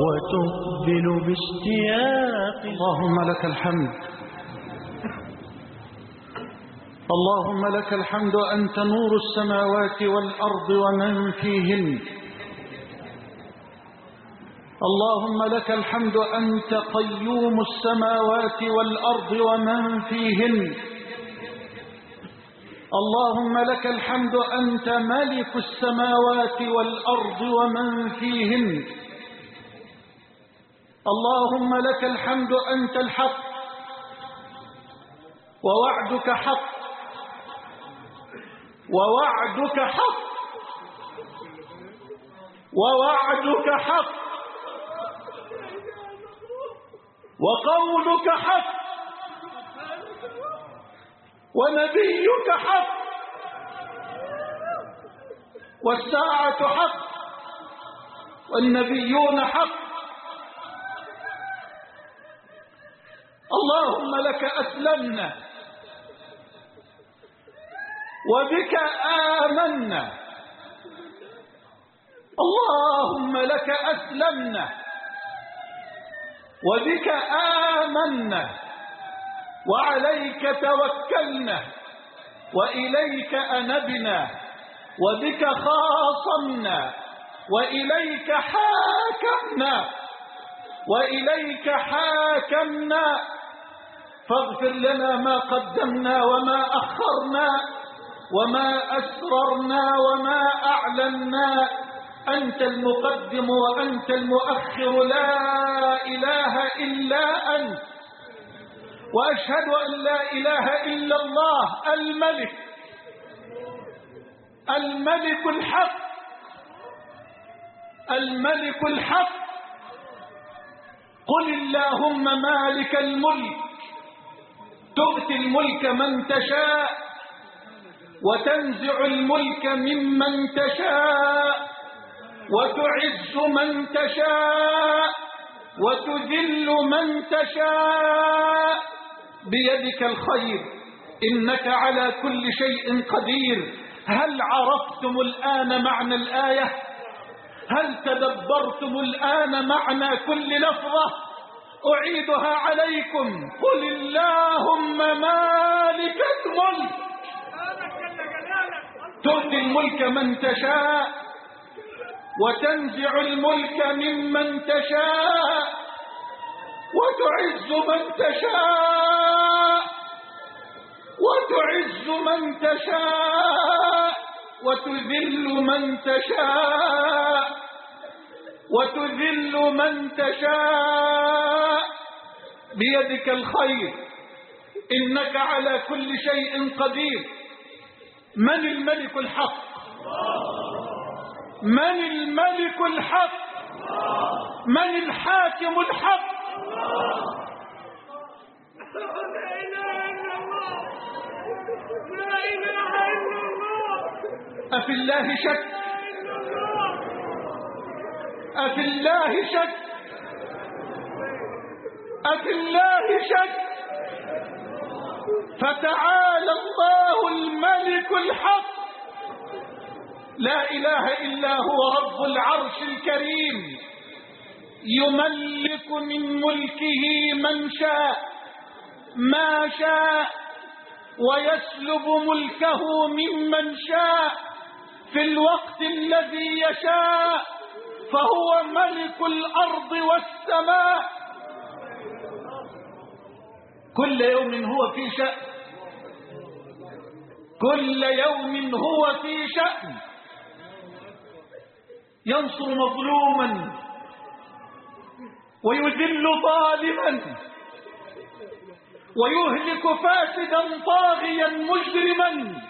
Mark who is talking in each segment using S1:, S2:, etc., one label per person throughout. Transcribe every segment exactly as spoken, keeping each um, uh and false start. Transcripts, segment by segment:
S1: وتقبل باشتياق.
S2: اللهم لك الحمد، اللهم لك الحمد، أنت نور السماوات والأرض ومن فيهن. اللهم لك الحمد، أنت قيوم السماوات والأرض ومن فيهن. اللهم لك الحمد، أنت ملك السماوات والأرض ومن فيهن. اللهم لك الحمد، أنت الحق ووعدك حق ووعدك حق ووعدك حق وقولك حق ونبيك حق والساعة حق والنبيون حق. اللهم لك أسلمنا وبك آمنا. اللهم لك أسلمنا وبك آمنا وعليك توكلنا وإليك أنبنا وبك خاصمنا وإليك حاكمنا وإليك حاكمنا. فاغفر لنا ما قدمنا وما أخرنا وما أسررنا وما أعلنا. أنت المقدم وأنت المؤخر، لا إله إلا أنت. وأشهد أن لا إله إلا الله الملك الملك الحق الملك الحق. قل اللهم مالك الملك تؤتي الملك من تشاء وتنزع الملك ممن تشاء وتعز من تشاء وتذل من تشاء، بيدك الخير، إنك على كل شيء قدير. هل عرفتم الآن معنى الآية؟ هل تدبرتم الآن معنى كل لفظة؟ أعيدها عليكم. قل اللهم مالك الملك تؤتي الملك من تشاء وتنزع الملك ممن تشاء وتعز من تشاء وتعز من تشاء وتذل من تشاء وتذل من تشاء، بيدك الخير، إنك على كل شيء قدير. من الملك الحق؟ من الملك الحق؟ من الحاكم الحق؟
S3: لا إله إلا الله، لا إله إلا الله.
S2: أفي الله شك؟ أفي الله شك؟ أفي الله شك؟ فتعالى الله الملك الحق، لا إله إلا هو رب العرش الكريم، يملك من ملكه من شاء ما شاء ويسلب ملكه ممن شاء في الوقت الذي يشاء، فهو ملك الأرض والسماء. كل يوم هو في شأن، كل يوم هو في شأن، ينصر مظلوما ويذل ظالما ويهلك فاسدا طاغيا مجرما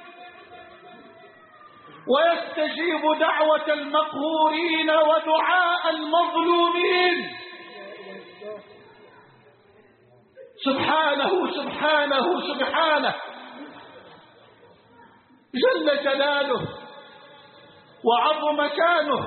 S2: ويستجيب دعوة المقهورين ودعاء المظلومين. سبحانه سبحانه سبحانه جل جلاله وعظم شانه،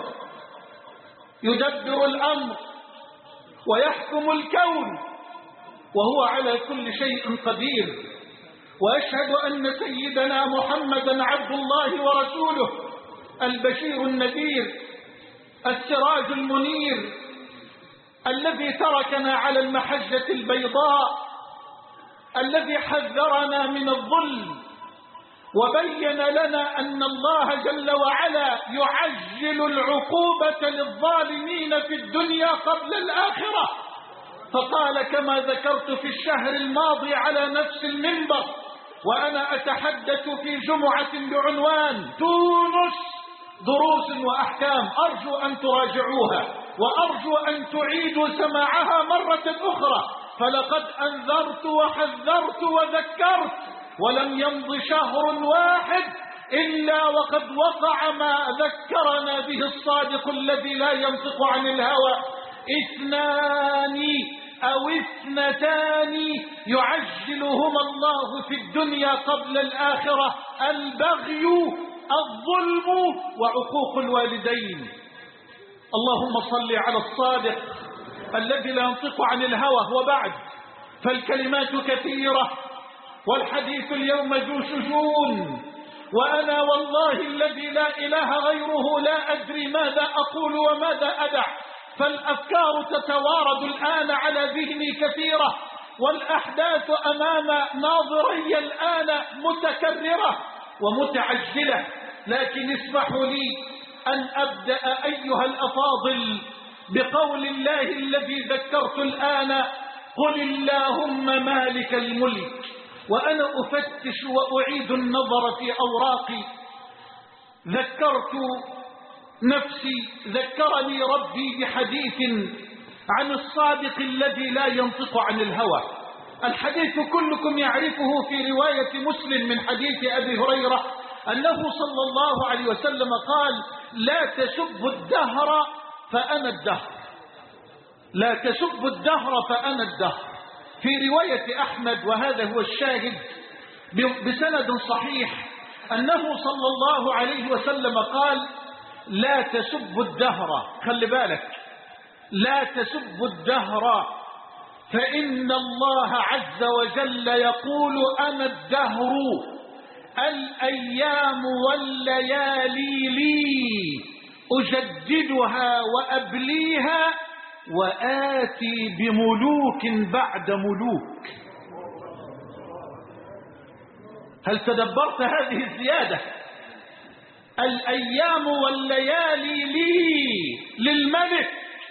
S2: يدبر الأمر ويحكم الكون وهو على كل شيء قدير. وأشهد أن سيدنا محمدا عبد الله ورسوله، البشير النذير، السراج المنير، الذي تركنا على المحجة البيضاء، الذي حذرنا من الظلم وبين لنا أن الله جل وعلا يعجل العقوبة للظالمين في الدنيا قبل الآخرة. فقال كما ذكرت في الشهر الماضي على نفس المنبر وأنا أتحدث في جمعة بعنوان تونس دروس وأحكام، أرجو أن تراجعوها وأرجو أن تعيدوا سماعها مرة أخرى، فلقد أنذرت وحذرت وذكرت ولم يمض شهر واحد إلا وقد وقع ما ذكرنا به الصادق الذي لا ينطق عن الهوى. اثنان أو اثنتان يعجلهما الله في الدنيا قبل الآخرة: البغي، الظلم، وعقوق الوالدين. اللهم صل على الصادق الذي لا ينطق عن الهوى. وبعد، فالكلمات كثيرة والحديث اليوم ذو شجون، وأنا والله الذي لا إله غيره لا أدري ماذا أقول وماذا أدع، فالأفكار تتوارد الآن على ذهني كثيرة، والأحداث أمام ناظري الآن متكررة ومتعجلة، لكن اسمحوا لي أن أبدأ أيها الأفاضل بقول الله الذي ذكرت الآن: قل اللهم مالك الملك. وأنا أفتش وأعيد النظر في أوراقي ذكرت نفسي، ذكرني ربي بحديث عن الصادق الذي لا ينطق عن الهوى. الحديث كلكم يعرفه في رواية مسلم من حديث أبي هريرة أنه صلى الله عليه وسلم قال: لا تسبوا الدهر فأنا الدهر، لا تسبوا الدهر فأنا الدهر. في رواية أحمد، وهذا هو الشاهد بسند صحيح، أنه صلى الله عليه وسلم قال: لا تسبوا الدهر، خلي بالك، لا تسبوا الدهر فإن الله عز وجل يقول: أنا الدهر، الأيام والليالي لي، أجددها وأبليها، وآتي بملوك بعد ملوك. هل تدبرت هذه الزيادة؟ الأيام والليالي لي، للملك،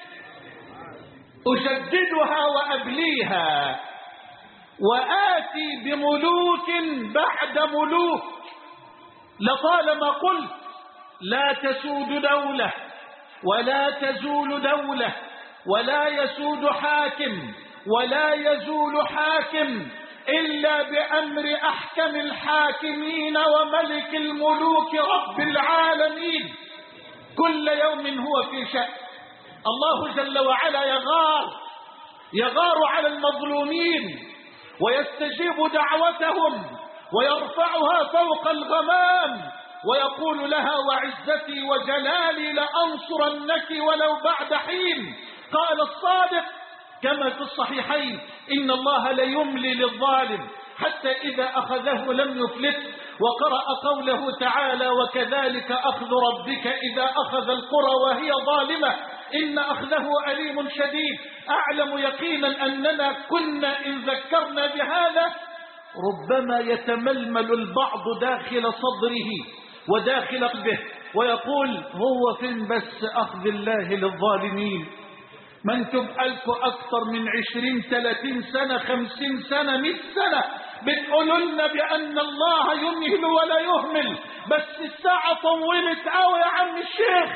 S2: أجددها وأبليها، وآتي بملوك بعد ملوك. لطالما قلت: لا تسود دولة ولا تزول دولة ولا يسود حاكم ولا يزول حاكم إلا بأمر أحكم الحاكمين وملك الملوك رب العالمين. كل يوم هو في شأن. الله جل وعلا يغار يغار على المظلومين ويستجيب دعوتهم ويرفعها فوق الغمام ويقول لها: وعزتي وجلالي لأنصرنك ولو بعد حين. قال الصادق كما في الصحيحين: إن الله ليملي للظالم حتى إذا أخذه لم يفلت. وقرأ قوله تعالى: وكذلك أخذ ربك إذا أخذ القرى وهي ظالمة إن أخذه أليم شديد. أعلم يقينا أننا كنا إن ذكرنا بهذا ربما يتململ البعض داخل صدره وداخل قلبه ويقول: هو فين بس أخذ الله للظالمين؟ ما انتم بقالكوا أكثر من عشرين ثلاثين سنة خمسين سنة مئة سنة بتقولوا لنا بأن الله يمهل ولا يهمل، بس الساعة طولت قوي يا عم الشيخ.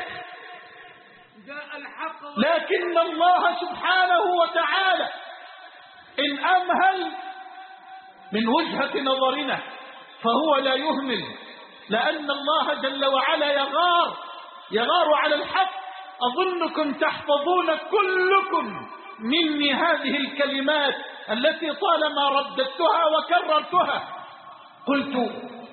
S2: لكن الله سبحانه وتعالى إن أمهل من وجهة نظرنا فهو لا يهمل، لأن الله جل وعلا يغار يغار على الحق. أظنكم تحفظون كلكم مني هذه الكلمات التي طالما رددتها وكررتها. قلت: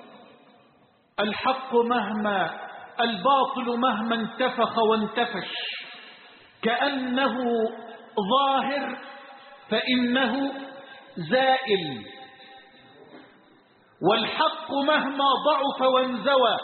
S2: الحق مهما الباطل مهما انتفخ وانتفش كأنه ظاهر فإنه زائل، والحق مهما ضعف وانزوى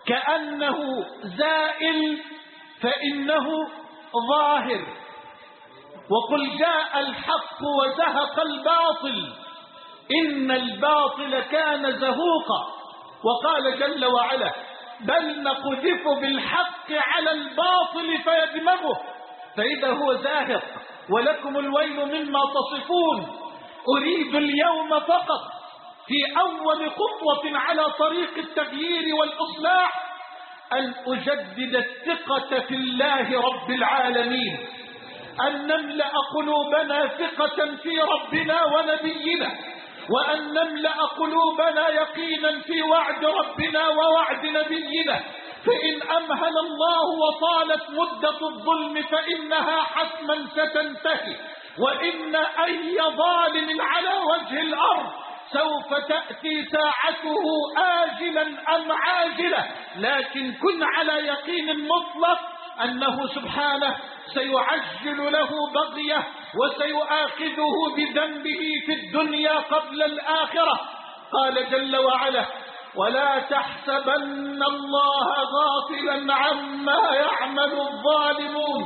S2: كأنه زائل فإنه ظاهر. وقل جاء الحق وزهق الباطل إن الباطل كان زهوقا. وقال جل وعلا بل نقذف بالحق على الباطل فيدمغه فإذا هو زاهق ولكم الويل مما تصفون. أريد اليوم فقط في أول خطوة على طريق التغيير والإصلاح أن أجدد الثقة في الله رب العالمين، أن نملأ قلوبنا ثقة في ربنا ونبينا، وأن نملأ قلوبنا يقينا في وعد ربنا ووعد نبينا. فإن أمهل الله وطالت مدة الظلم فإنها حتما ستنتهي، وإن أي ظالم على وجه الأرض سوف تأتي ساعته آجلا أم عاجلة، لكن كن على يقين مطلق أنه سبحانه سيعجل له بغيه وسيؤاخذه بذنبه في الدنيا قبل الآخرة. قال جل وعلا ولا تحسبن الله غافلا عما يعمل الظالمون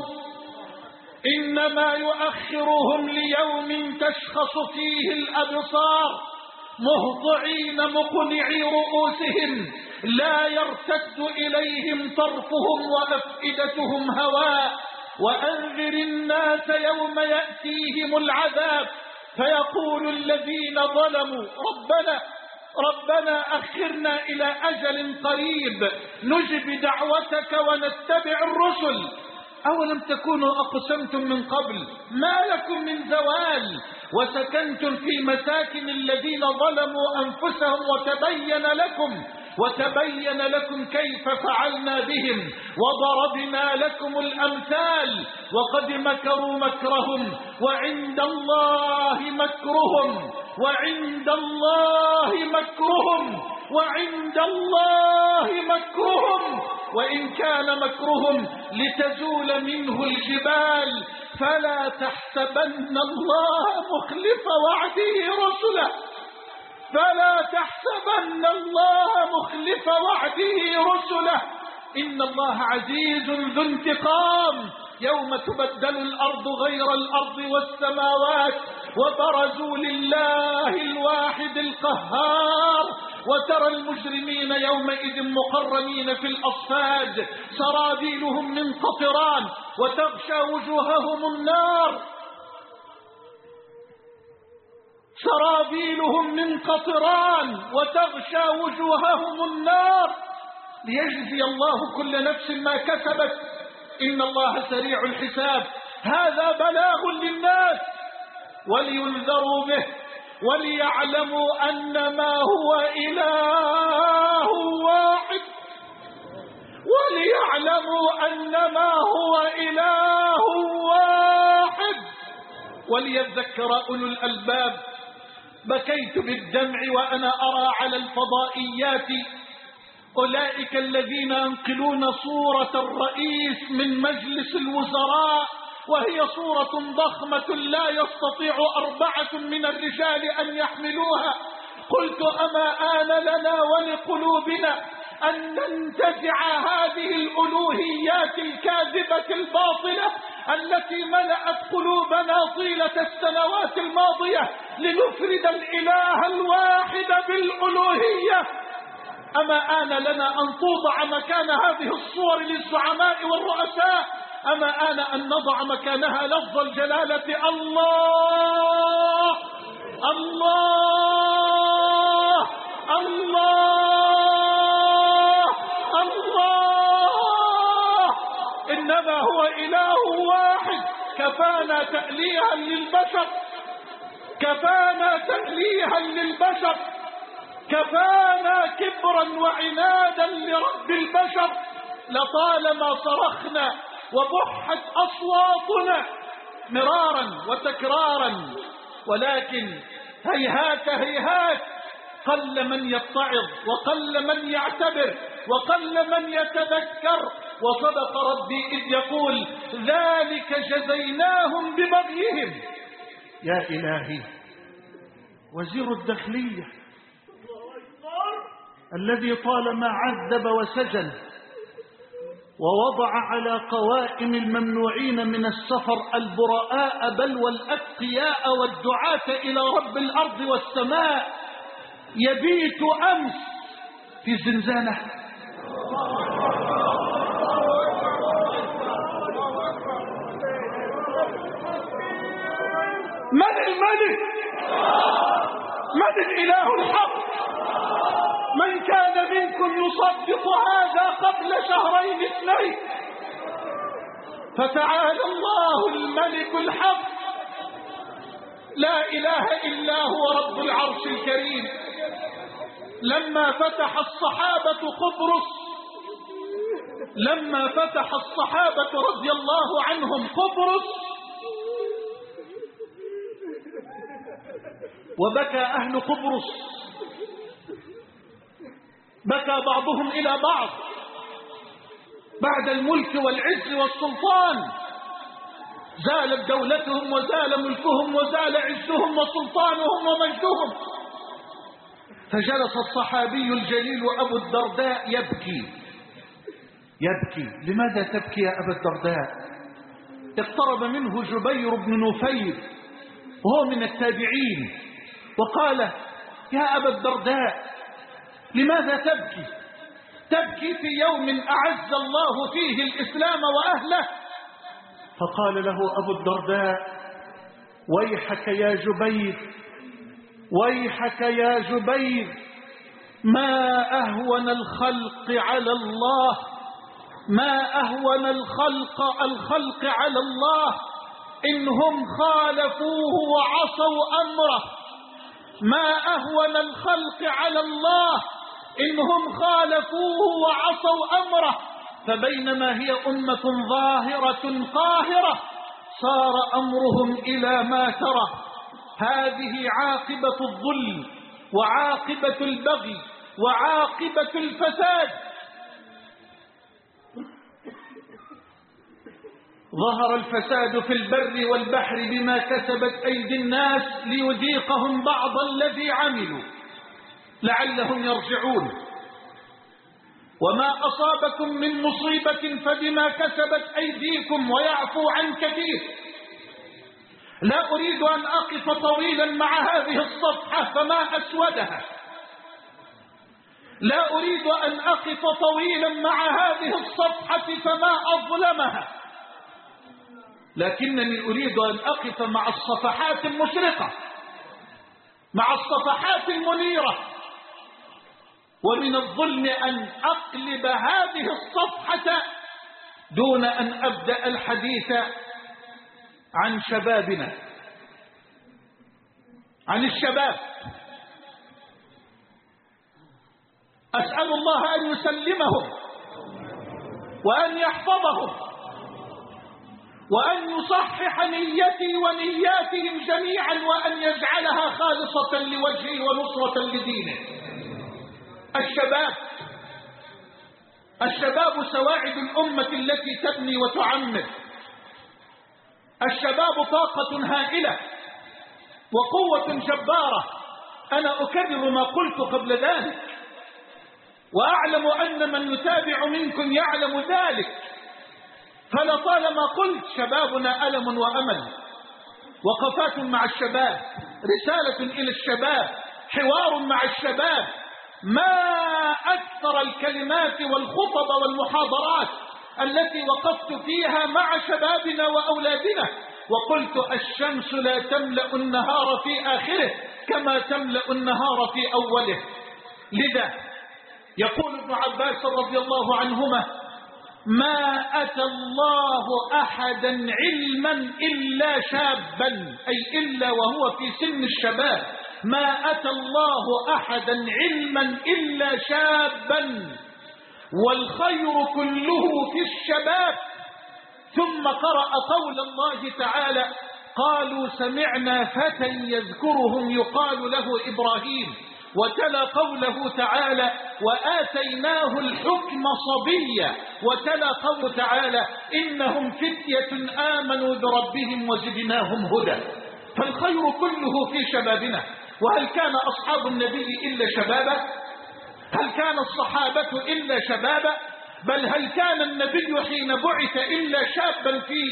S2: إنما يؤخرهم ليوم تشخص فيه الأبصار مهطعين مقنعي رؤوسهم لا يرتد إليهم طرفهم وأفئدتهم هواء. وأنذر الناس يوم يأتيهم العذاب فيقول الذين ظلموا ربنا ربنا أخرنا إلى أجل قريب نجب دعوتك ونتبع الرسل أولم تكونوا أقسمتم من قبل ما لكم من زوال وسكنتم في مساكن الذين ظلموا أنفسهم وتبين لكم وتبين لكم كيف فعلنا بهم وضربنا لكم الأمثال وقد مكروا مكرهم وعند الله مكرهم وعند الله مكرهم وعند الله مكرهم وإن كان مكرهم لتزول منه الجبال فلا تحسبن الله مخلف وعده رسله فلا تحسبن الله مخلف وعده رسله إن الله عزيز ذو انتقام يوم تبدل الأرض غير الأرض والسماوات وبرزوا لله الواحد القهار وترى المجرمين يومئذ مقرنين في الأصفاد سرابيلهم من قطران وتغشى وجوههم النار سرابيلهم من قطران وتغشى وجوههم النار ليجزي الله كل نفس ما كسبت إن الله سريع الحساب. هذا بلاغ للناس ولينذروا به وليعلموا أنما هو إله واحد وليعلموا أنما هو إله واحد وليذكر أولو الألباب. بكيت بالدمع وأنا أرى على الفضائيات أولئك الذين ينقلون صورة الرئيس من مجلس الوزراء وهي صورة ضخمة لا يستطيع أربعة من الرجال أن يحملوها. قلت أما آن لنا ولقلوبنا أن ننتزع هذه الألوهيات الكاذبة الباطلة التي ملأت قلوبنا طيلة السنوات الماضية لنفرد الإله الواحد بالألوهية. أما آن لنا أن توضع مكان هذه الصور للزعماء والرؤساء أما آن أن نضع مكانها لفظ الجلالة الله الله الله الله إنما هو إله واحد. كفانا تأليها للبشر كفانا تأليها للبشر كفانا كبرا وعنادا لرب البشر. لطالما صرخنا وبحت أصواتنا مرارا وتكرارا ولكن هيهات هيهات قل من يتعظ وقل من يعتبر وقل من يتذكر. وصدق ربي إذ يقول ذلك جزيناهم ببغيهم. يا إلهي وزير الداخلية الذي طالما عذب وسجن ووضع على قوائم الممنوعين من السفر البراء بل والأتقياء والدعاة إلى رب الأرض والسماء. يبيت أمس في زنزانة. من الملك؟ من الإله الحق؟ من كان منكم يصدق هذا قبل شهرين اثنين؟ فتعالى الله الملك الحق لا إله إلا هو رب العرش الكريم. لما فتح الصحابة قبرص لما فتح الصحابة رضي الله عنهم قبرص وبكى أهل قبرص، بكى بعضهم إلى بعض بعد الملك والعز والسلطان. زالت دولتهم وزال ملكهم وزال عزهم وسلطانهم ومجدهم. فجلس الصحابي الجليل أبو الدرداء يبكي يبكي. لماذا تبكي يا أبا الدرداء؟ اقترب منه جبير بن نفير وهو من التابعين وقال: يا أبا الدرداء لماذا تبكي؟ تبكي في يوم أعز الله فيه الإسلام وأهله. فقال له أبو الدرداء: ويحك يا جبير ويحك يا جبير، ما أهون الخلق على الله ما أهون الخلق الخلق على الله إنهم خالفوه وعصوا أمره. ما أهون الخلق على الله إنهم خالفوه وعصوا أمره. فبينما هي أمة ظاهرة قاهرة صار أمرهم إلى ما ترى. هذه عاقبة الظلم وعاقبة البغي وعاقبة الفساد. ظهر الفساد في البر والبحر بما كسبت أيدي الناس ليذيقهم بعض الذي عملوا لعلهم يرجعون. وما أصابكم من مصيبة فبما كسبت أيديكم ويعفو عن كثير. لا أريد أن أقف طويلا مع هذه الصفحة فما أسودها، لا أريد أن أقف طويلا مع هذه الصفحة فما أظلمها، لكنني أريد أن أقف مع الصفحات المشرقة، مع الصفحات المنيرة. ومن الظلم أن أقلب هذه الصفحة دون أن أبدأ الحديث عن شبابنا، عن الشباب. أسأل الله أن يسلمهم وأن يحفظهم وأن يصحح نيتي ونياتهم جميعا وأن يجعلها خالصة لوجهه ونصرة لدينه. الشباب الشباب سواعد الأمة التي تبني وتعمر. الشباب طاقة هائلة وقوة جبارة. أنا أكرر ما قلت قبل ذلك وأعلم أن من يتابع منكم يعلم ذلك. فلطالما قلت شبابنا ألم وأمل، وقفات مع الشباب، رسالة إلى الشباب، حوار مع الشباب. ما أكثر الكلمات والخطب والمحاضرات التي وقفت فيها مع شبابنا وأولادنا وقلت: الشمس لا تملأ النهار في آخره كما تملأ النهار في أوله. لذا يقول ابن عباس رضي الله عنهما: ما أتى الله أحدا علما إلا شابا، أي إلا وهو في سن الشباب. ما أتى الله أحدا علما إلا شابا، والخير كله في الشباب. ثم قرأ قول الله تعالى: قالوا سمعنا فتى يذكرهم يقال له إبراهيم. وتلا قوله تعالى: وآتيناه الحكم صبيا. وتلا قوله تعالى: إنهم فتية آمنوا بربهم وزدناهم هدى. فالخير كله في شبابنا. وهل كان أصحاب النبي إلا شبابا؟ هل كان الصحابة إلا شبابا؟ بل هل كان النبي حين بعث إلا شابا في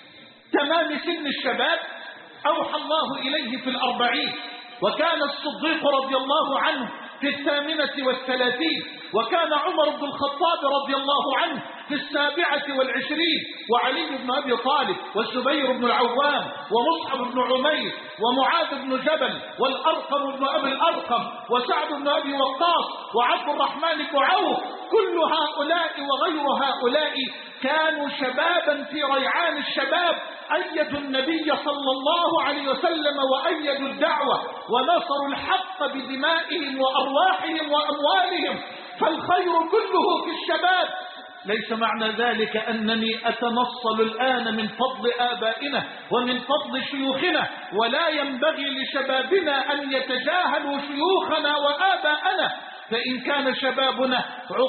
S2: تمام سن الشباب؟ أوحى الله إليه في الأربعين، وكان الصديق رضي الله عنه في الثامنة والثلاثين، وكان عمر بن الخطاب رضي الله عنه في السابعة والعشرين، وعلي بن أبي طالب والزبير بن العوام ومصعب بن عمير ومعاذ بن جبل والأرقم بن أبي الأرقم وسعد بن أبي وقاص وعبد الرحمن بن عوف، كل هؤلاء وغير هؤلاء كانوا شبابا في ريعان الشباب، أيدوا النبي صلى الله عليه وسلم وأيدوا الدعوة ونصروا الحق بدمائهم وأرواحهم وأموالهم، فالخير كله في الشباب. ليس معنى ذلك أنني أتنصل الآن من فضل آبائنا ومن فضل شيوخنا، ولا ينبغي لشبابنا أن يتجاهلوا شيوخنا وآباءنا، فإن كان شبابنا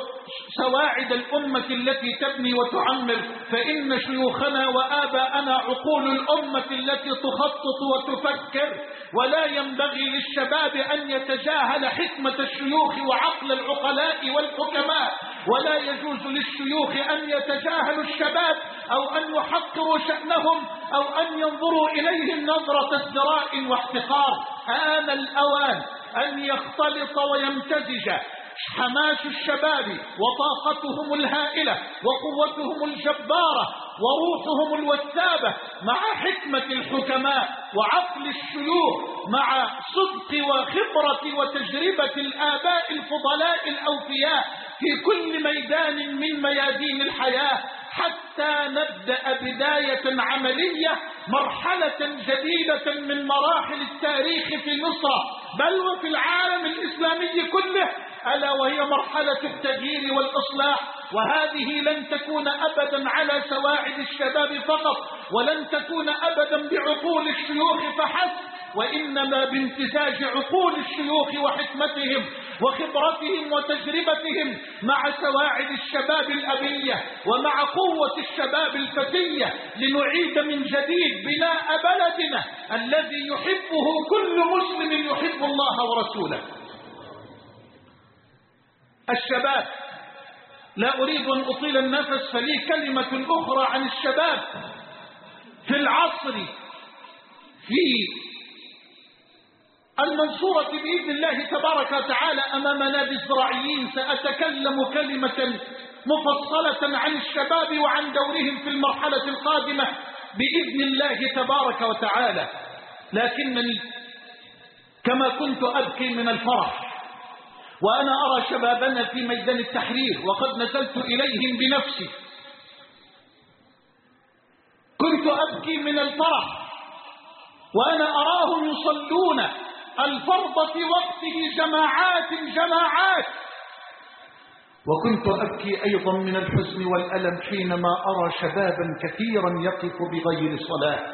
S2: سواعد الأمة التي تبني وتعمر، فإن شيوخنا وآباءنا عقول الأمة التي تخطط وتفكر. ولا ينبغي للشباب أن يتجاهل حكمة الشيوخ وعقل العقلاء والحكماء، ولا يجوز للشيوخ أن يتجاهلوا الشباب أو أن يحقروا شأنهم أو أن ينظروا إليهم نظرة ازدراء واحتقار. آن الأوان أن يختلط ويمتزج حماس الشباب وطاقتهم الهائلة وقوتهم الجبارة وروحهم الوثابة مع حكمة الحكماء وعقل الشيوخ مع صدق وخبرة وتجربة الآباء الفضلاء الأوفياء في كل ميدان من ميادين الحياة، حتى نبدأ بداية عملية مرحلة جديدة من مراحل التاريخ في مصر بل وفي العالم الإسلامي كله، ألا وهي مرحلة التغيير والإصلاح. وهذه لن تكون أبدا على سواعد الشباب فقط، ولن تكون أبدا بعقول الشيوخ فحسب، وإنما بامتزاج عقول الشيوخ وحكمتهم وخبرتهم وتجربتهم مع سواعد الشباب الأبية ومع قوة الشباب الفتية، لنعيد من جديد بناء بلدنا الذي يحبه كل مسلم يحب الله ورسوله. الشباب، لا أريد أن أطيل النفس، فلي كلمة أخرى عن الشباب في العصر في المنصورة بإذن الله تبارك وتعالى أمام نادي الزراعيين. سأتكلم كلمة مفصلة عن الشباب وعن دورهم في المرحلة القادمة بإذن الله تبارك وتعالى، لكنني كما كنت أبكي من الفرح وأنا أرى شبابنا في ميدان التحرير وقد نزلت إليهم بنفسي، كنت أبكي من الفرح وأنا أراهم يصلون الفرض في وقته جماعات جماعات، وكنت أبكي أيضا من الحزن والألم حينما أرى شبابا كثيرا يقف بغير صلاة.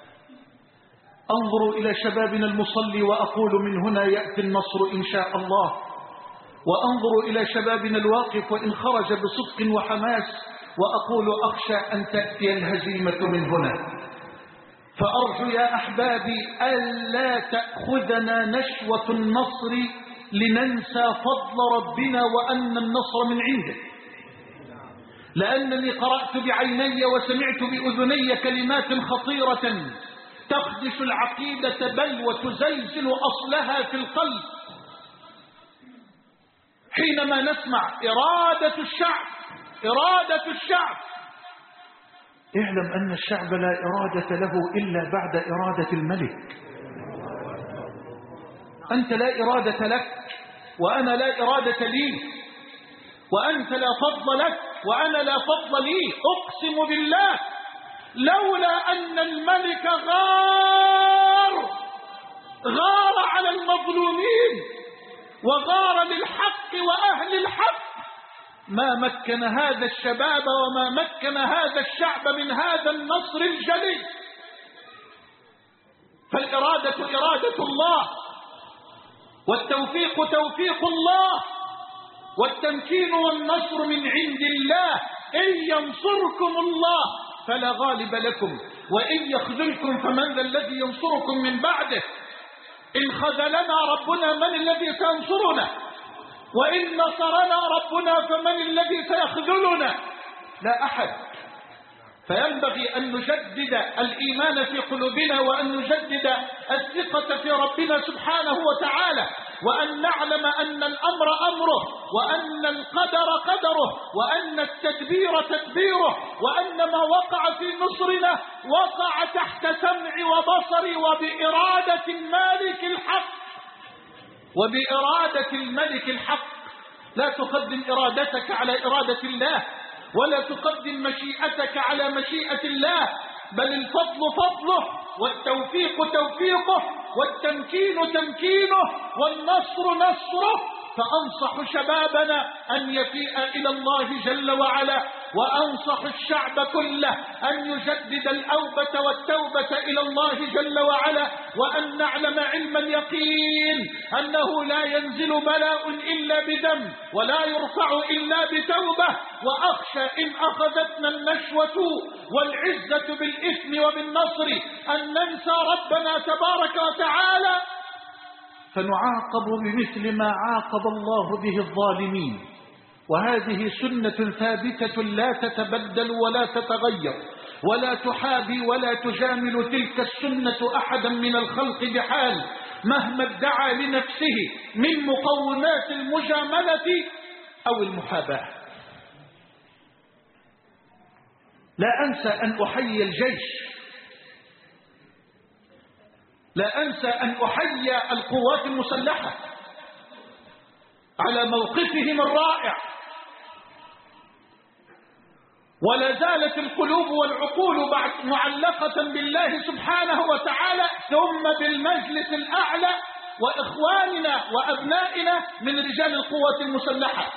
S2: أنظر إلى شبابنا المصلي وأقول من هنا يأتي النصر إن شاء الله، وأنظر إلى شبابنا الواقف وإن خرج بصدق وحماس وأقول أخشى أن تأتي الهزيمة من هنا. فأرجو يا أحبابي ألا تأخذنا نشوة النصر لننسى فضل ربنا وأن النصر من عنده، لأنني قرأت بعيني وسمعت بأذني كلمات خطيرة تخدش العقيدة بل وتزلزل أصلها في القلب، حينما نسمع إرادة الشعب إرادة الشعب. اعلم أن الشعب لا إرادة له إلا بعد إرادة الملك. أنت لا إرادة لك وأنا لا إرادة لي، وأنت لا فضل لك وأنا لا فضل لي. أقسم بالله لولا أن الملك غار غار على المظلومين وغار للحق وأهل الحق ما مكن هذا الشباب وما مكن هذا الشعب من هذا النصر الجلي. فالإرادة إرادة الله، والتوفيق توفيق الله، والتمكين والنصر من عند الله. إن ينصركم الله فلا غالب لكم وإن يخذلكم فمن ذا الذي ينصركم من بعده. إن خذلنا ربنا من الذي سينصرنا؟ وإن نصرنا ربنا فمن الذي سيخذلنا؟ لا أحد. فينبغي أن نجدد الإيمان في قلوبنا، وأن نجدد الثقة في ربنا سبحانه وتعالى، وأن نعلم أن الأمر أمره، وأن القدر قدره، وأن التدبير تدبيره، وأن ما وقع في مصرنا وقع تحت سمع وبصر وبإرادة المالك الحق، وبإرادة الملك الحق. لا تقدم إرادتك على إرادة الله، ولا تقدم مشيئتك على مشيئة الله، بل الفضل فضله، والتوفيق توفيقه، والتمكين تمكينه، والنصر نصره. فأنصح شبابنا أن يفيء إلى الله جل وعلا، وأنصح الشعب كله أن يجدد الأوبة والتوبة إلى الله جل وعلا، وأن نعلم علم اليقين أنه لا ينزل بلاء إلا بدم، ولا يرفع إلا بتوبة. وأخشى إن أخذتنا النشوة والعزة بالإثم وبالنصر أن ننسى ربنا تبارك وتعالى، فنعاقب بمثل ما عاقب الله به الظالمين. وهذه سنة ثابتة لا تتبدل ولا تتغير، ولا تحابي ولا تجامل تلك السنة أحدا من الخلق بحال، مهما ادعى لنفسه من مقومات المجاملة أو المحاباة. لا أنسى أن أحيي الجيش، لا أنسى أن أحيي القوات المسلحة على موقفهم الرائع. ولا زالت القلوب والعقول بعد معلقة بالله سبحانه وتعالى، ثم بالمجلس الأعلى وإخواننا وأبنائنا من رجال القوات المسلحة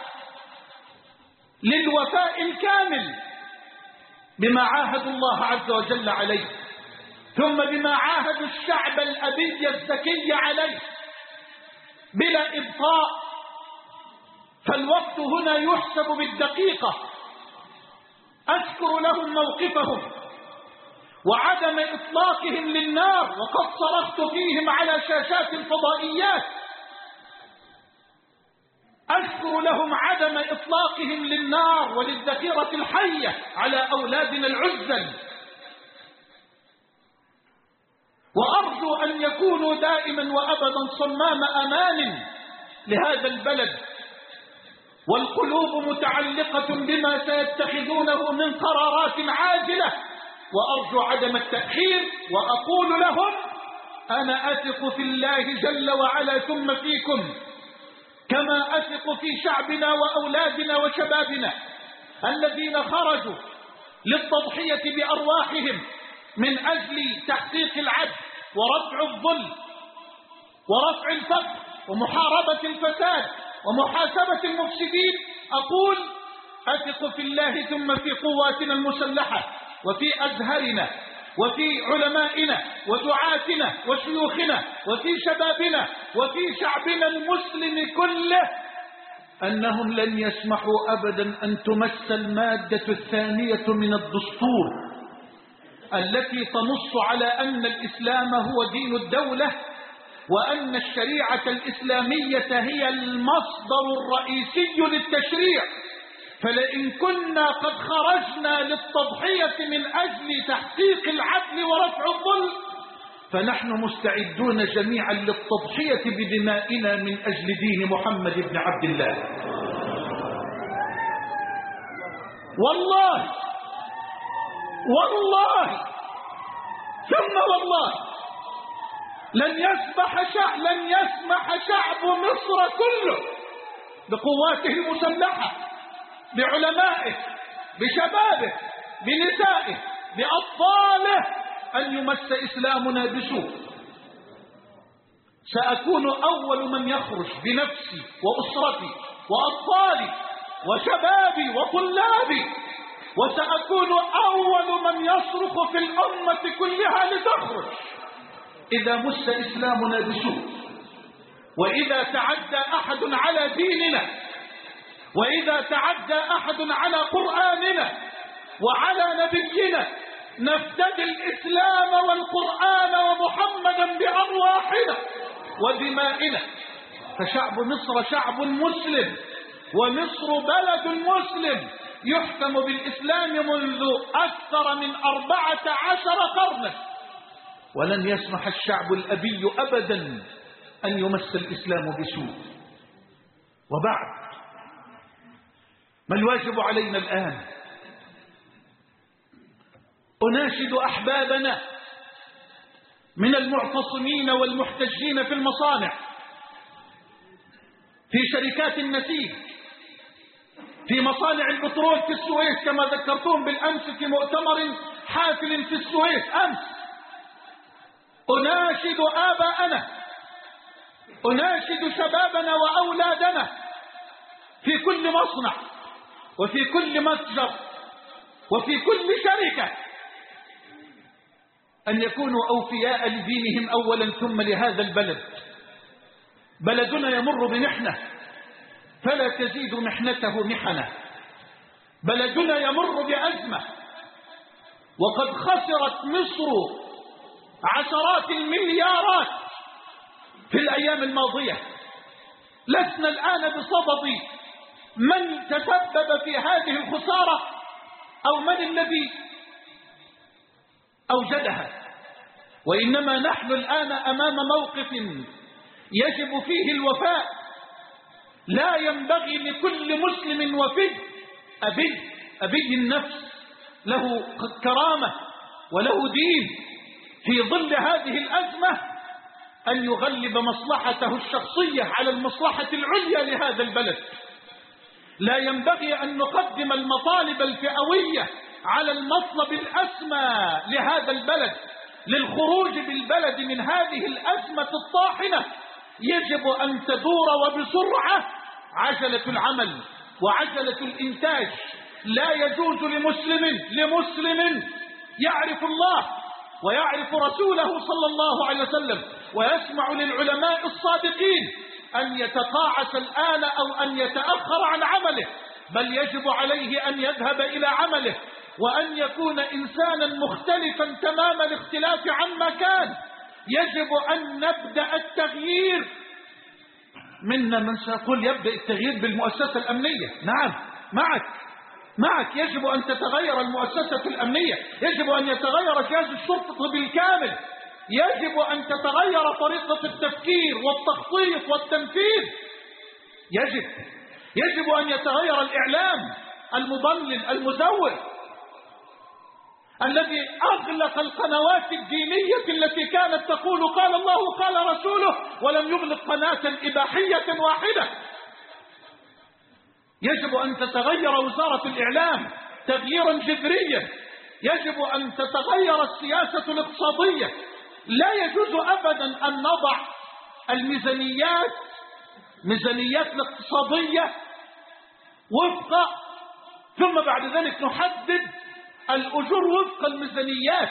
S2: للوفاء الكامل بما عاهدوا الله عز وجل عليه، ثم بما عاهدوا الشعب الأبي الذكي عليه بلا إبطاء. فالوقت هنا يحسب بالدقيقة. أذكر لهم موقفهم وعدم إطلاقهم للنار، وقد صرخت فيهم على شاشات الفضائيات. أذكر لهم عدم إطلاقهم للنار وللذخيرة الحية على أولادنا العزل، وأرجو أن يكونوا دائما وأبدا صمام أمان لهذا البلد، والقلوب متعلقة بما سيتخذونه من قرارات عاجلة، وأرجو عدم التأخير. وأقول لهم: أنا أثق في الله جل وعلا ثم فيكم، كما أثق في شعبنا وأولادنا وشبابنا الذين خرجوا للتضحية بأرواحهم من أجل تحقيق العدل ورفع الظلم ورفع الفقر ومحاربة الفساد ومحاسبة المفسدين. أقول: أثق في الله ثم في قواتنا المسلحة، وفي أزهرنا، وفي علمائنا ودعاتنا وشيوخنا، وفي شبابنا، وفي شعبنا المسلم كله، أنهم لن يسمحوا أبدا أن تمس المادة الثانية من الدستور التي تنص على أن الإسلام هو دين الدولة، وأن الشريعة الإسلامية هي المصدر الرئيسي للتشريع. فلئن كنا قد خرجنا للتضحية من أجل تحقيق العدل ورفع الظلم، فنحن مستعدون جميعا للتضحية بدمائنا من أجل دين محمد بن عبد الله. والله والله ثم والله لن يسمح شعب لن يسمح شعب مصر كله بقواته المسلحة، بعلمائه، بشبابه، بنسائه، بأطفاله، أن يمس إسلامنا بسوء. سأكون أول من يخرج بنفسي وأسرتي وأطفالي وشبابي وطلابي، وسأكون أول من يصرخ في الأمة كلها لتخرج إذا مس إسلامنا بسوء، وإذا تعدى أحد على ديننا، وإذا تعدى أحد على قرآننا وعلى نبينا، نفتدي الإسلام والقرآن ومحمدا بأرواحنا ودمائنا. فشعب مصر شعب مسلم، ومصر بلد مسلم يحكم بالإسلام منذ أكثر من أربعة عشر قرنا، ولن يسمح الشعب الأبي أبدا أن يمس الإسلام بسوء. وبعد، ما الواجب علينا الآن؟ أناشد أحبابنا من المعتصمين والمحتجين في المصانع، في شركات النسيج، في مصانع البترول في السويس كما ذكرتم بالأمس في مؤتمر حافل في السويس أمس. أناشد آباءنا، أناشد شبابنا وأولادنا في كل مصنع وفي كل متجر وفي كل شركة أن يكونوا أوفياء لدينهم أولا ثم لهذا البلد. بلدنا يمر بمحنة فلا تزيد محنته محنة، بلدنا يمر بأزمة، وقد خسرت مصر عشرات المليارات في الأيام الماضية. لسنا الآن بصدد من تسبب في هذه الخسارة أو من الذي أوجدها، وإنما نحن الآن أمام موقف يجب فيه الوفاء. لا ينبغي لكل مسلم وفي أبي أبي النفس له كرامة وله دين في ظل هذه الأزمة أن يغلب مصلحته الشخصية على المصلحة العليا لهذا البلد. لا ينبغي أن نقدم المطالب الفئوية على المطلب الأسمى لهذا البلد للخروج بالبلد من هذه الأزمة الطاحنة. يجب أن تدور وبسرعة عجلة العمل وعجلة الإنتاج. لا يجوز لمسلم لمسلم يعرف الله ويعرف رسوله صلى الله عليه وسلم ويسمع للعلماء الصادقين أن يتقاعس الآن أو أن يتأخر عن عمله، بل يجب عليه أن يذهب إلى عمله وأن يكون إنسانا مختلفا تمام الاختلاف عما كان. يجب أن نبدأ التغيير. منا من سيقول يبدأ التغيير بالمؤسسة الأمنية. نعم، معك معك يجب أن تتغير المؤسسة الأمنية، يجب أن يتغير جهاز الشرطة بالكامل، يجب أن تتغير طريقة التفكير والتخطيط والتنفيذ. يجب يجب أن يتغير الإعلام المضلل المزور الذي أغلق القنوات الدينية التي كانت تقول قال الله قال رسوله ولم يغلق قناة إباحية واحدة. يجب أن تتغير وزارة الإعلام تغييرا جذريا. يجب أن تتغير السياسة الاقتصادية. لا يجوز أبدا أن نضع الميزانيات ميزانيات الاقتصادية وفق ثم بعد ذلك نحدد الأجور وفق الميزانيات،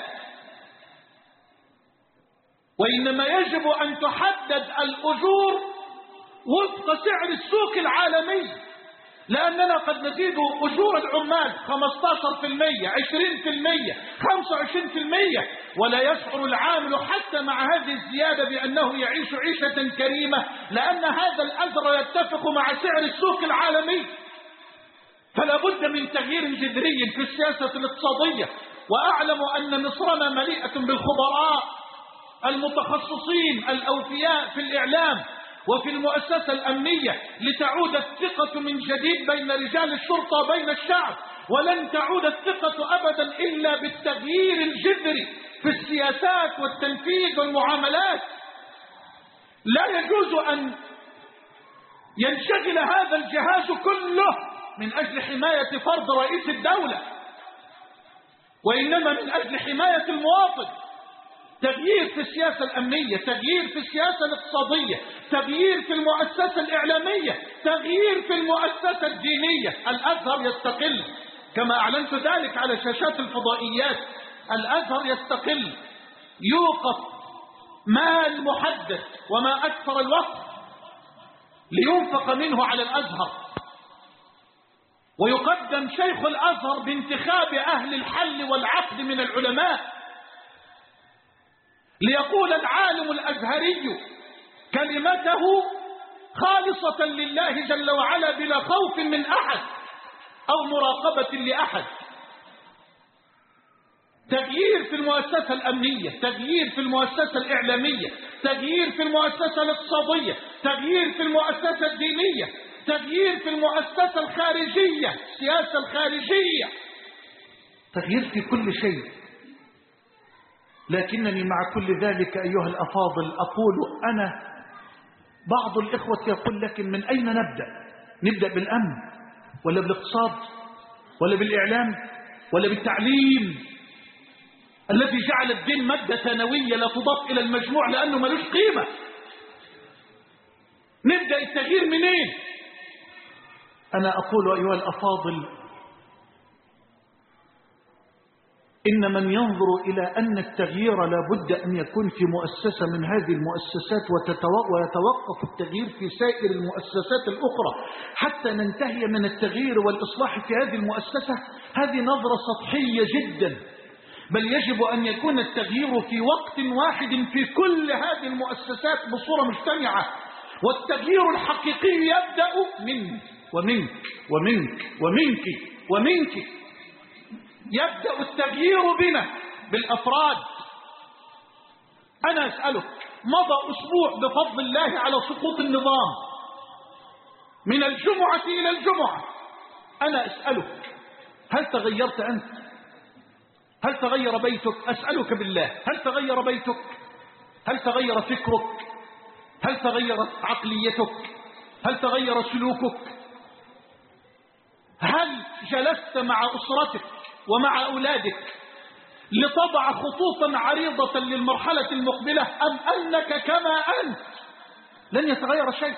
S2: وإنما يجب أن تحدد الأجور وفق سعر السوق العالمي، لأننا قد نزيد أجور العمال خمسة عشر بالمئة عشرين بالمئة خمسة وعشرين بالمئة ولا يشعر العامل حتى مع هذه الزيادة بأنه يعيش عيشة كريمة، لأن هذا الأثر يتفق مع سعر السوق العالمي. فلا بد من تغيير جذري في السياسة الاقتصادية. وأعلم أن مصرنا مليئة بالخبراء المتخصصين الأوفياء في الإعلام وفي المؤسسة الأمنية لتعود الثقة من جديد بين رجال الشرطة وبين الشعب. ولن تعود الثقة أبدا إلا بالتغيير الجذري في السياسات والتنفيذ والمعاملات. لا يجوز أن ينشغل هذا الجهاز كله من أجل حماية فرد رئيس الدولة، وإنما من أجل حماية المواطن. تغيير في السياسة الأمنية، تغيير في السياسة الاقتصادية، تغيير في المؤسسة الإعلامية، تغيير في المؤسسة الدينية. الأزهر يستقل كما أعلنت ذلك على شاشات الفضائيات. الأزهر يستقل، يوقف مال محدد وما أكثر الوقت لينفق منه على الأزهر، ويقدم شيخ الأزهر بانتخاب أهل الحل والعقد من العلماء، ليقول العالم الأزهري كلمته خالصة لله جل وعلا بلا خوف من أحد أو مراقبة لأحد. تغيير في المؤسسة الأمنية، تغيير في المؤسسة الإعلامية، تغيير في المؤسسة الاقتصادية، تغيير في المؤسسة الدينية، تغيير في المؤسسة الخارجية، السياسة الخارجية، تغيير في كل شيء. لكنني مع كل ذلك أيها الأفاضل أقول أنا، بعض الإخوة يقول لكن من أين نبدأ؟ نبدأ بالأمن ولا بالاقتصاد ولا بالإعلام ولا بالتعليم الذي جعل الدين مادة ثانوية لا تضاف إلى المجموع لأنه ملوش قيمة؟ نبدأ التغيير منين؟ أنا أقول أيها الأفاضل إن من ينظر إلى أن التغيير لا بد أن يكون في مؤسسة من هذه المؤسسات ويتوقف التغيير في سائر المؤسسات الأخرى حتى ننتهي من التغيير والإصلاح في هذه المؤسسة، هذه نظرة سطحية جدا. بل يجب أن يكون التغيير في وقت واحد في كل هذه المؤسسات بصورة مجتمعة. والتغيير الحقيقي يبدأ منك ومنك ومنك ومنك ومنك. يبدأ التغيير بنا بالأفراد. أنا أسألك، مضى أسبوع بفضل الله على سقوط النظام من الجمعة إلى الجمعة. أنا أسألك، هل تغيرت أنت؟ هل تغير بيتك؟ أسألك بالله، هل تغير بيتك؟ هل تغير فكرك؟ هل تغيرت عقليتك؟ هل تغير سلوكك؟ هل جلست مع أسرتك ومع أولادك لتضع خطوطا عريضة للمرحلة المقبلة، أم أنك كما أنت لن يتغير شيء؟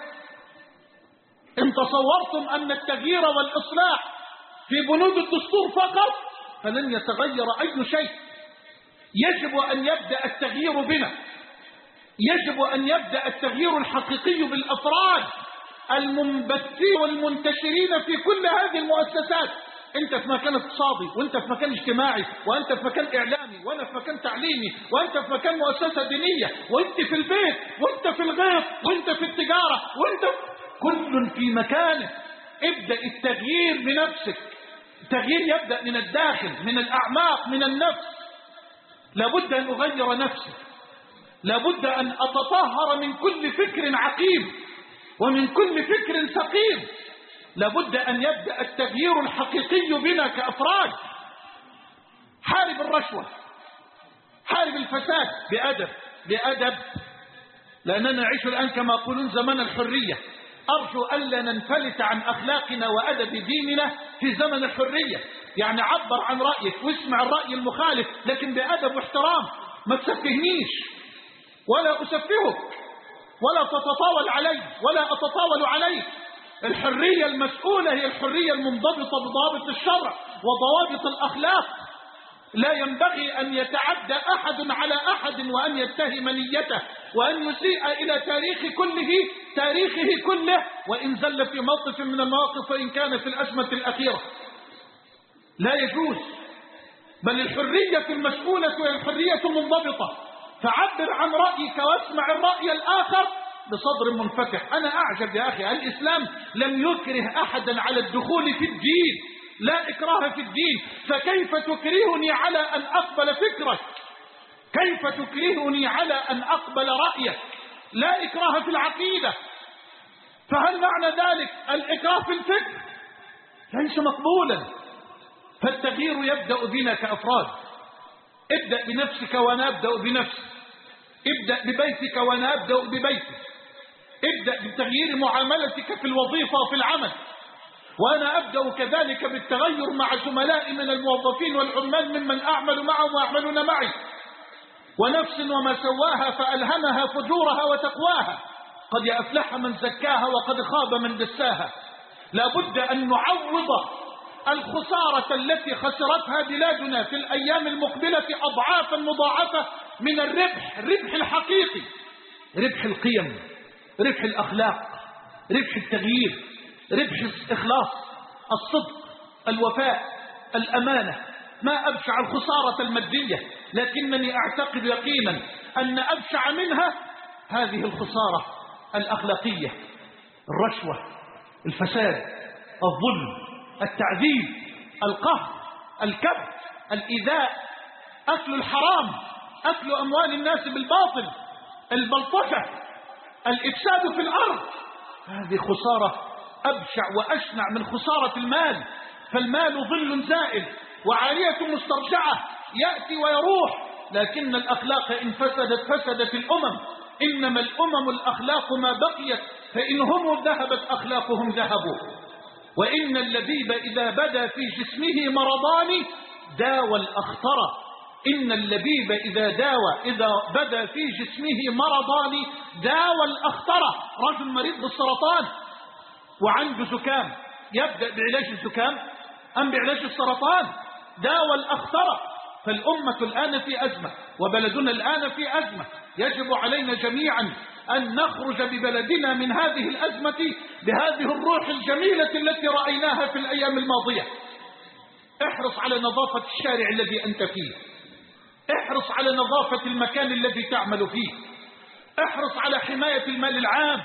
S2: إن تصورتم أن التغيير والإصلاح في بنود الدستور فقط فلن يتغير أي شيء. يجب أن يبدأ التغيير بنا، يجب أن يبدأ التغيير الحقيقي بالأفراد المنبثين والمنتشرين في كل هذه المؤسسات. انت في مكان اقتصادي، وانت في مكان اجتماعي، وانت في مكان اعلامي، وانا في مكان تعليمي، وانت في مكان مؤسسة دينية، وانت في البيت، وانت في الغيط، وانت في التجارة، وانت كل في مكانه. ابدأ التغيير بنفسك. التغيير يبدأ من الداخل، من الأعماق، من النفس. لابد أن أغير نفسي، لابد أن أتطهر من كل فكر عقيم ومن كل فكر سقيم. لابد أن يبدأ التغيير الحقيقي بنا كأفراد. حارب الرشوة، حارب الفساد بأدب، بأدب، لأننا نعيش الآن كما يقولون زمن الحرية. أرجو ألا ننفلت عن أخلاقنا وأدب ديننا في زمن الحرية. يعني عبر عن رأيك واسمع الرأي المخالف، لكن بأدب واحترام. ما تسفهنيش ولا أسفهك ولا تتطاول علي ولا أتطاول عليك. الحرية المسؤولة هي الحرية المنضبطة بضوابط الشرع وضوابط الأخلاق. لا ينبغي أن يتعدى أحد على أحد وأن يتهم نيته وأن يسيء إلى تاريخ كله تاريخه كله وإن زل في موقف من المواقف وإن كان في الأزمة الأخيرة. لا يجوز. بل الحرية المسؤولة هي الحرية المنضبطة. فعبر عن رأيك واسمع الرأي الآخر بصدر منفتح. أنا أعجب يا أخي، الإسلام لم يكره أحدا على الدخول في الدين، لا إكراه في الدين. فكيف تكرهني على أن أقبل فكرك؟ كيف تكرهني على أن أقبل رأيك؟ لا إكراه في العقيدة. فهل معنى ذلك الإكراه في الفكر؟ ليس مقبولا. فالتغيير يبدأ بنا كأفراد. ابدأ بنفسك وأنا أبدأ بنفسي. ابدأ ببيتك وأنا أبدأ ببيتي. ابدأ بتغيير معاملتك في الوظيفة وفي العمل، وأنا أبدأ كذلك بالتغير مع زملائي من الموظفين والعمال ممن أعمل معهم ويعملون معي. ونفس وما سواها فألهمها فجورها وتقواها، قد أفلح من زكاها وقد خاب من دساها. لابد أن نعوض الخسارة التي خسرتها بلادنا في الأيام المقبلة أضعافا مضاعفة من الربح، الربح الحقيقي، ربح القيم، ربح الأخلاق، ربح التغيير، ربح الإخلاص، الصدق، الوفاء، الأمانة. ما أبشع الخسارة المادية، لكنني أعتقد يقينا أن أبشع منها هذه الخسارة الأخلاقية. الرشوة، الفساد، الظلم، التعذيب، القهر، الكبت، الإيذاء، أكل الحرام، أكل أموال الناس بالباطل، البلطجة، الإفساد في الأرض. هذه خسارة أبشع وأشنع من خسارة المال، فالمال ظل زائل وعارية مسترجعة يأتي ويروح، لكن الأخلاق إن فسدت فسدت الأمم. إنما الأمم الأخلاق ما بقيت، فإن هم ذهبت أخلاقهم ذهبوا. وإن اللبيب إذا بدا في جسمه مرضان داوى الأخطر. إن اللبيب إذا داوى إذا بدا في جسمه مرضان داوى الأخطر. رجل مريض بالسرطان وعنده زكام، يبدأ بعلاج الزكام أم بعلاج السرطان؟ داوى الأخطر. فالأمة الآن في أزمة، وبلدنا الآن في أزمة. يجب علينا جميعا أن نخرج ببلدنا من هذه الأزمة بهذه الروح الجميلة التي رأيناها في الأيام الماضية. احرص على نظافة الشارع الذي أنت فيه، احرص على نظافة المكان الذي تعمل فيه، احرص على حماية المال العام.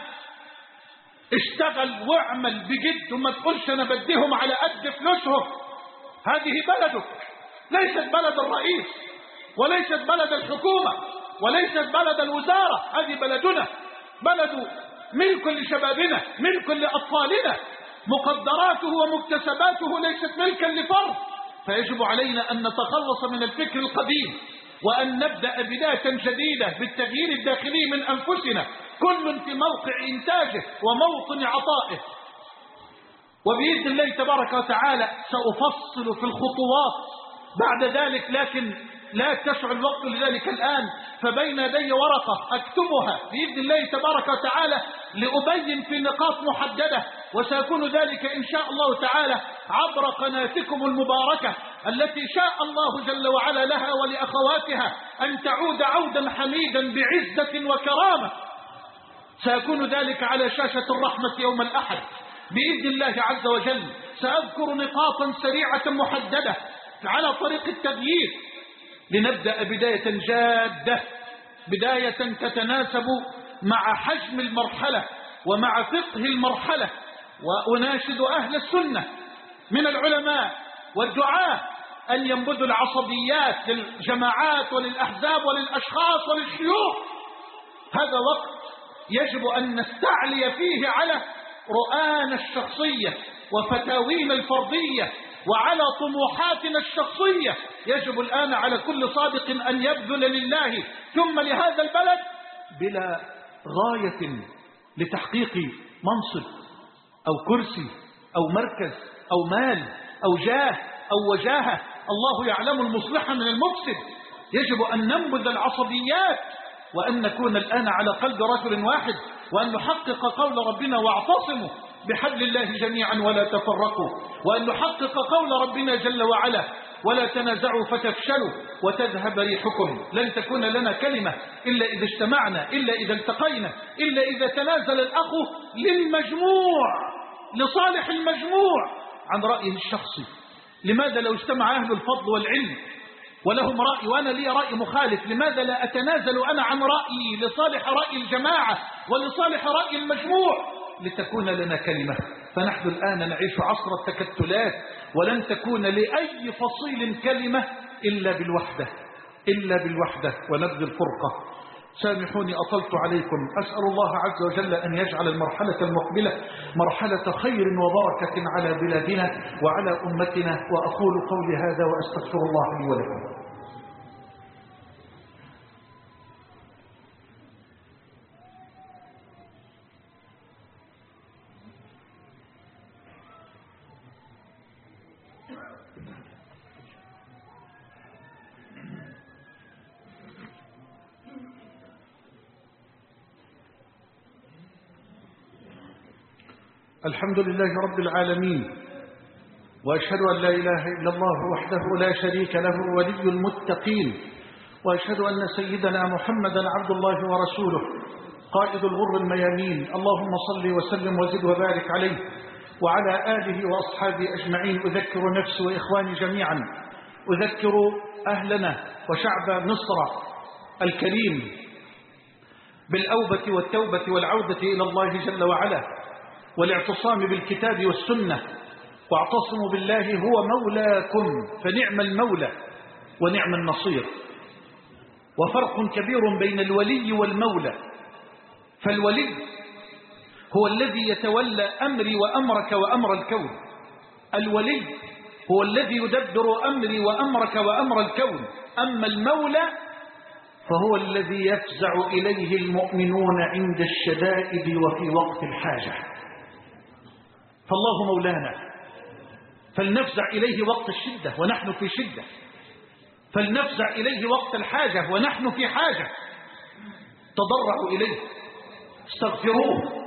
S2: اشتغل واعمل بجد وما تقولش أنا بديهم على قد فلوسهم. هذه بلدك، ليست بلد الرئيس، وليست بلد الحكومة، وليست بلد الوزارة. هذه بلدنا، بلد ملك لشبابنا، ملك لأطفالنا. مقدراته ومكتسباته ليست ملكا لفرد. فيجب علينا أن نتخلص من الفكر القديم، وأن نبدأ بداية جديدة بالتغيير الداخلي من أنفسنا، كل في موقع إنتاجه وموطن عطائه. وبإذن الله تبارك وتعالى سأفصل في الخطوات بعد ذلك، لكن لا تسع الوقت لذلك الآن، فبين يدي ورقة أكتبها بإذن الله تبارك وتعالى لأبين في نقاط محددة، وسيكون ذلك إن شاء الله تعالى عبر قناتكم المباركة التي شاء الله جل وعلا لها ولأخواتها أن تعود عودا حميدا بعزة وكرامة. سيكون ذلك على شاشة الرحمة يوم الأحد بإذن الله عز وجل. سأذكر نقاطا سريعة محددة على طريق التغيير، لنبدأ بداية جادة، بداية تتناسب مع حجم المرحلة ومع فقه المرحلة. وأناشد أهل السنة من العلماء والدعاة أن ينبذوا العصبيات للجماعات وللأحزاب وللأشخاص وللشيوخ. هذا وقت يجب أن نستعلي فيه على رؤانا الشخصية وفتاوينا الفردية وعلى طموحاتنا الشخصية. يجب الآن على كل صادق أن يبذل لله ثم لهذا البلد بلا غاية لتحقيق منصب أو كرسي أو مركز أو مال أو جاه أو وجاهة. الله يعلم المصلح من المفسد. يجب أن ننبذ العصبيات وأن نكون الآن على قلب رجل واحد، وأن نحقق قول ربنا واعتصموا بحبل الله جميعا ولا تفرقوا، وأن نحقق قول ربنا جل وعلا ولا تنازعوا فتفشلوا وتذهب ريحكم. لن تكون لنا كلمة إلا إذا اجتمعنا، إلا إذا التقينا، إلا إذا تنازل الأخ للمجموع، لصالح المجموع عن رأيه الشخصي. لماذا لو اجتمع أهل الفضل والعلم ولهم رأي وأنا لي رأي مخالف، لماذا لا أتنازل أنا عن رأيي لصالح رأي الجماعة ولصالح رأي المجموع لتكون لنا كلمة؟ فنحن الآن نعيش عصر التكتلات، ولن تكون لأي فصيل كلمة إلا بالوحدة، إلا بالوحدة ونبذ الفرقة. سامحوني أطلت عليكم. أسأل الله عز وجل أن يجعل المرحلة المقبلة مرحلة خير وبركة على بلادنا وعلى أمتنا. وأقول قولي هذا وأستغفر الله لي ولكم. الحمد لله رب العالمين، وأشهد أن لا إله إلا الله وحده لا شريك له ولي المتقين، وأشهد أن سيدنا محمدا عبد الله ورسوله قائد الغر الميامين. اللهم صل وسلم وزد وبارك عليه وعلى آله وأصحابه أجمعين. أذكر نفسي وإخواني جميعا، أذكر أهلنا وشعب مصر الكريم بالأوبة والتوبة والعودة إلى الله جل وعلا، والاعتصام بالكتاب والسنة، واعتصموا بالله هو مولاكم فنعم المولى ونعم النصير. وفرق كبير بين الولي والمولى، فالولي هو الذي يتولى أمري وأمرك وأمر الكون، الولي هو الذي يدبر أمري وأمرك وأمر الكون. أما المولى فهو الذي يفزع إليه المؤمنون عند الشدائد وفي وقت الحاجة. فالله مولانا، فلنفزع إليه وقت الشدة ونحن في شدة، فلنفزع إليه وقت الحاجة ونحن في حاجة. تضرعوا إليه، استغفروه،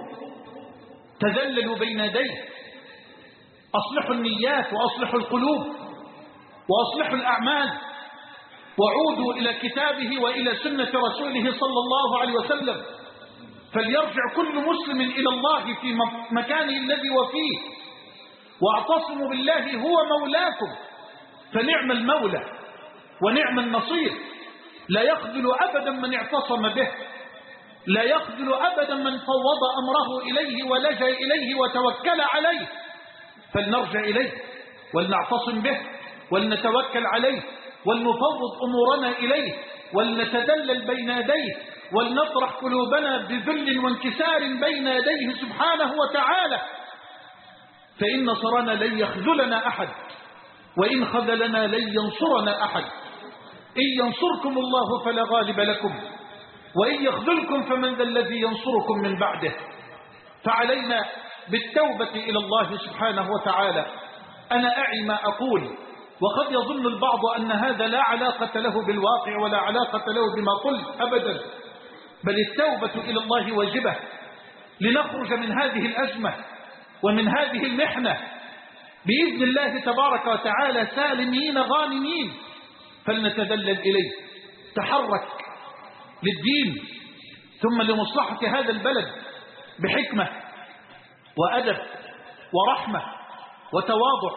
S2: تذللوا بين يديه، أصلحوا النيات وأصلحوا القلوب وأصلحوا الأعمال، وعودوا إلى كتابه وإلى سنة رسوله صلى الله عليه وسلم. فليرجع كل مسلم إلى الله في مكانه الذي وفيه، واعتصموا بالله هو مولاكم فنعم المولى ونعم النصير. لا يخذل أبدا من اعتصم به، لا يخذل أبدا من فوض أمره إليه ولجأ إليه وتوكل عليه. فلنرجع إليه ولنعتصم به ولنتوكل عليه ولنفوض أمورنا إليه ولنتدلل بين يديه ولنطرح قلوبنا بذل وانكسار بين يديه سبحانه وتعالى. فإن نصرنا لن يخذلنا أحد، وإن خذلنا لن ينصرنا أحد. إن ينصركم الله فلا غالب لكم، وإن يخذلكم فمن ذا الذي ينصركم من بعده. فعلينا بالتوبة إلى الله سبحانه وتعالى. أنا أعي ما أقول، وقد يظن البعض أن هذا لا علاقة له بالواقع ولا علاقة له بما قلت أبدا، بل التوبة إلى الله واجبة لنخرج من هذه الأزمة ومن هذه المحنة بإذن الله تبارك وتعالى سالمين غانمين. فلنتذلل إليه، تحرك للدين ثم لمصلحة هذا البلد بحكمة وأدب ورحمة وتواضع.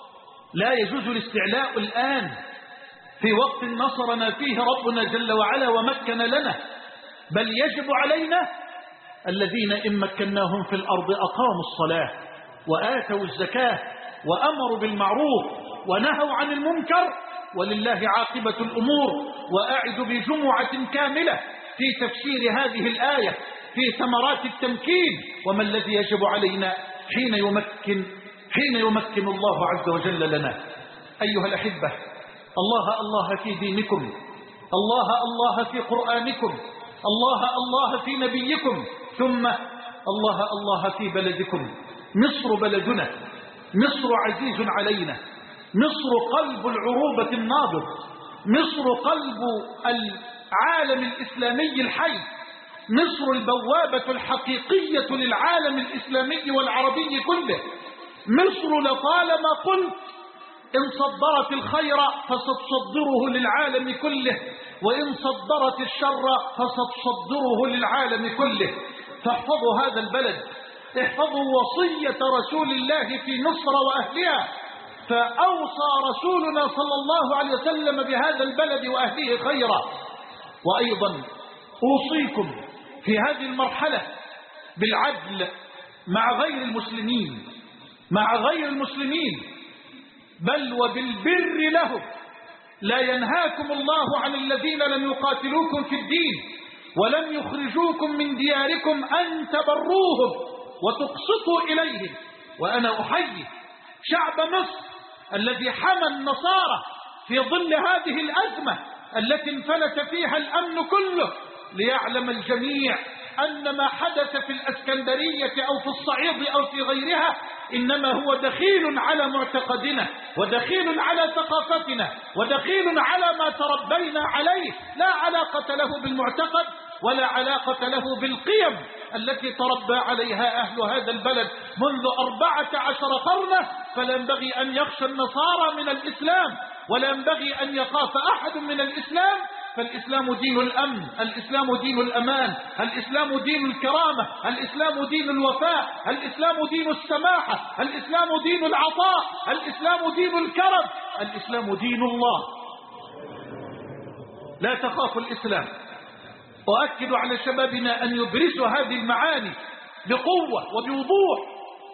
S2: لا يجوز الاستعلاء الآن في وقت نصرنا فيه ربنا جل وعلا ومكن لنا، بل يجب علينا الذين إن مكناهم في الأرض أقاموا الصلاة وآتوا الزكاة وأمروا بالمعروف ونهوا عن المنكر، ولله عاقبة الأمور. وأعد بجمعة كاملة في تفسير هذه الآية في ثمرات التمكين وما الذي يجب علينا حين يمكن حين يمكن الله عز وجل لنا. أيها الأحبة، الله الله في دينكم، الله الله في قرآنكم، الله الله في نبيكم، ثم الله الله في بلدكم. مصر بلدنا، مصر عزيز علينا، مصر قلب العروبة النابض، مصر قلب العالم الإسلامي الحي، مصر البوابة الحقيقية للعالم الإسلامي والعربي كله. مصر لطالما قلت إن صدرت الخير فستصدره للعالم كله، وإن صدرت الشر فستصدره للعالم كله. فاحفظوا هذا البلد، احفظوا وصية رسول الله في مصر وأهلها. فأوصى رسولنا صلى الله عليه وسلم بهذا البلد وأهله خيرا. وأيضا أوصيكم في هذه المرحلة بالعدل مع غير المسلمين، مع غير المسلمين بل وبالبر لهم. لا ينهاكم الله عن الذين لم يقاتلوكم في الدين ولم يخرجوكم من دياركم أن تبروهم وتقسطوا إليهم. وأنا أحيي شعب مصر الذي حمى النصارى في ظل هذه الأزمة التي انفلت فيها الأمن كله، ليعلم الجميع أن ما حدث في الأسكندرية أو في الصعيد أو في غيرها إنما هو دخيل على معتقدنا ودخيل على ثقافتنا ودخيل على ما تربينا عليه، لا علاقة له بالمعتقد ولا علاقة له بالقيم التي تربى عليها أهل هذا البلد منذ أربعة عشر قرنا. فلا ينبغي أن يخشى النصارى من الإسلام، ولا ينبغي أن يخاف أحد من الإسلام. فالإسلام دين الأمن، الإسلام دين الأمان، الإسلام دين الكرامة، الإسلام دين الوفاء، الإسلام دين السماحة، الإسلام دين العطاء، الإسلام دين الكرم، الإسلام دين الله. لا تخافوا الإسلام. أؤكد على شبابنا أن يبرزوا هذه المعاني بقوة وبوضوح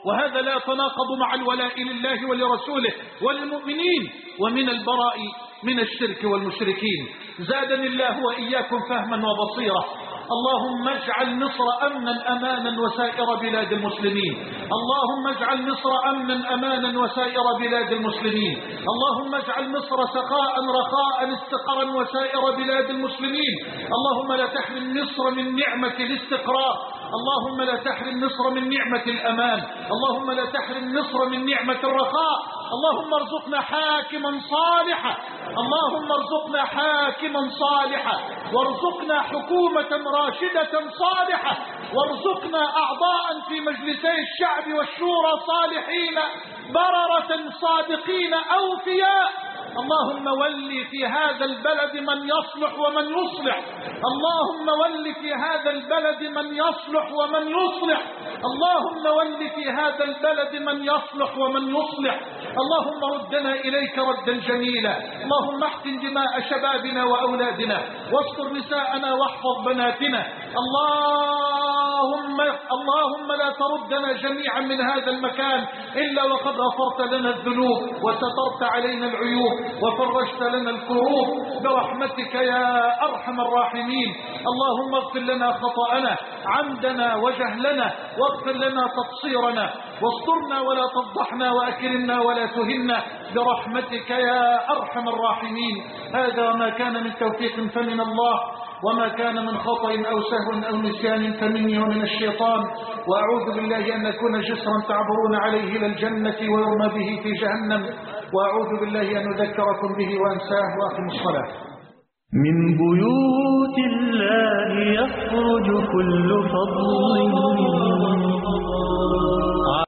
S2: وهذا لا يتناقض مع الولاء لله ولرسوله وللمؤمنين ومن البراء من الشرك والمشركين. زادني الله وإياكم فهما وبصيرة. اللهم اجعل مصر أمنا أمانا وسائر بلاد المسلمين. اللهم اجعل مصر أمنا أمانا وسائر بلاد المسلمين. اللهم اجعل مصر سخاء رخاء استقرا وسائر بلاد المسلمين. اللهم لا تحرم مصر من نعمة الاستقرار. اللهم لا تحرم مصر من نعمة الأمان. اللهم لا تحرم مصر من نعمة الرخاء. اللهم ارزقنا حاكما صالحا. اللهم ارزقنا حاكما صالحا، وارزقنا حكومة راشدة صالحة، وارزقنا أعضاء في مجلسي الشعب والشورى صالحين بررة صادقين أوفياء. اللهم ول في هذا البلد من يصلح ومن يصلح. اللهم ول في هذا البلد من يصلح ومن يصلح. اللهم ول في هذا البلد من يصلح ومن يصلح. اللهم ردنا إليك ردا جميلا. اللهم احقن دماء شبابنا وأولادنا، واستر نساءنا واحفظ بناتنا. اللهم اللهم لا تردنا جميعا من هذا المكان إلا وقد غفرت لنا الذنوب وسترت علينا العيوب وفرجت لنا الكروب برحمتك يا أرحم الراحمين. اللهم اغفر لنا خطأنا عمدنا وجهلنا، واغفر لنا تقصيرنا، واسترنا ولا تفضحنا، وأكرمنا ولا تهنا برحمتك يا أرحم الراحمين. هذا ما كان من توفيق فمن الله، وما كان من خطأ أو سهو أو نسيان فمني ومن الشيطان. وأعوذ بالله أن نكون جسرا تعبرون عليه إلى الجنة ويرمى به في جهنم. وأعوذ بالله أن أذكركم به وأنساه. وأقم الصلاة.
S1: من بيوت الله يخرج كل فضل